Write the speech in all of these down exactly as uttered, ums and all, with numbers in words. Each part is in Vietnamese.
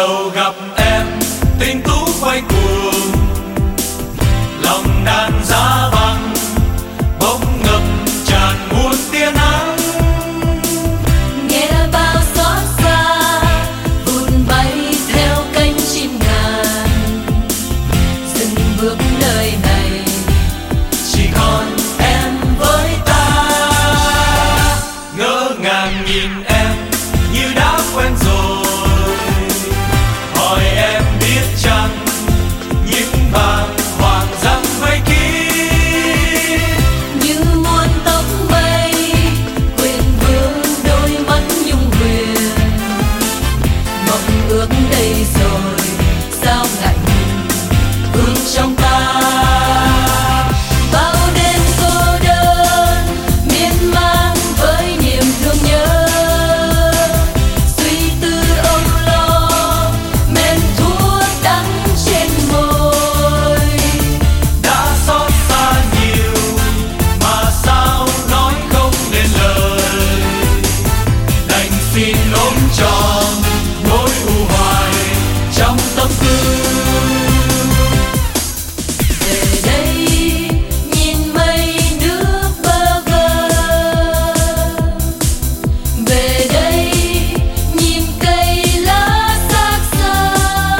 đầu gặp em tình tú quay cuồng, lòng đàn giá băng bỗng ngập tràn muôn tia nắng. Nghe bao xót xa vụt bay theo cánh chim ngàn, dừng bước nơi này Chỉ còn em với ta, ngỡ ngàng nhìn em như đã quen rồi. Hỏi em biết chăng những bàng hoàng dặm vây kín, như muôn tóc mây quyền vương đôi mắt nhung huyền. Mộng ước đây rồi sao ngại ngùng vương trong ta. Bao đêm cô đơn miên man với niềm thương nhớ, suy tư âu lo men thuốc đắng trên môi. đã xót xa nhiều mà sao nói không nên lời. Đành xin ôm tròn nỗi u hoài trong tâm tư. Về đây nhìn mây nước bơ vơ, về đây nhìn cây lá xác xơ.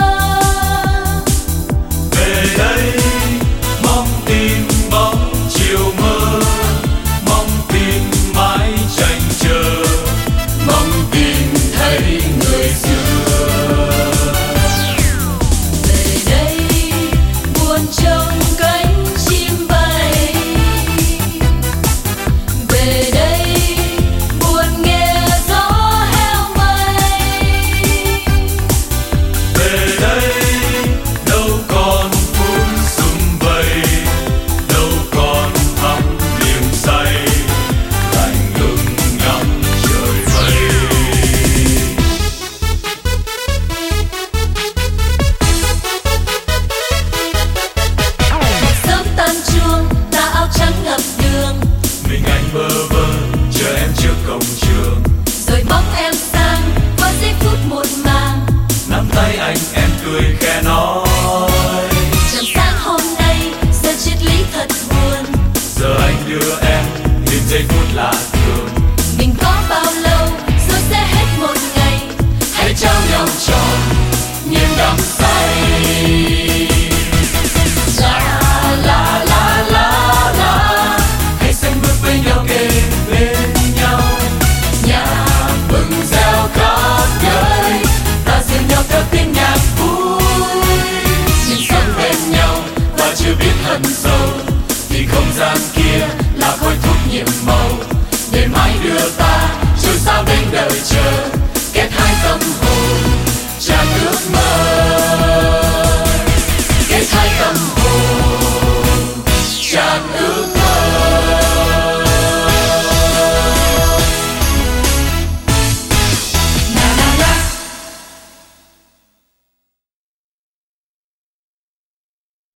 Về đây mong tìm bóng chiều mơ, mong tìm mãi chạnh chờ, mong tìm thấy người xưa. Về đây buồn trông cánh chim bay, về đây buồn nghe gió heo mây. Về đây đâu còn phút sum vầy, đâu còn thắm niềm say, lạnh lùng ngắm trời mây. Sớm tan chuông ta áo trắng ngập đường, Mình anh bơ vơ chờ em trước cổng trường. rồi bóng em sang qua giây phút một màng. Nắm tay anh em cười khẽ nói, Chẳng sáng hôm nay giờ triết lý thật buồn. giờ anh đưa em đến giây phút lạ thường. Mình có bao lâu rồi sẽ hết một ngày. Hãy trao nhau trọn